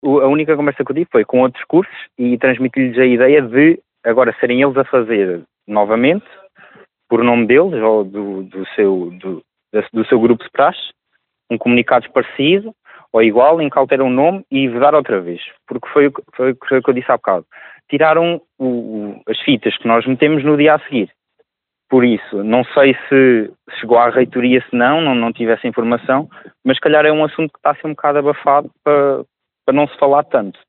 a única conversa que eu tive foi com outros cursos e transmiti-lhes a ideia de agora serem eles a fazer novamente, por nome deles ou do seu grupo de praxe, um comunicado parecido ou igual, em que alteram o nome e vedar outra vez. Porque foi o que eu disse há bocado. Tiraram as fitas que nós metemos no dia a seguir. Por isso, não sei se chegou à reitoria, se não tive essa informação, mas se calhar é um assunto que está a ser um bocado abafado para não se falar tanto.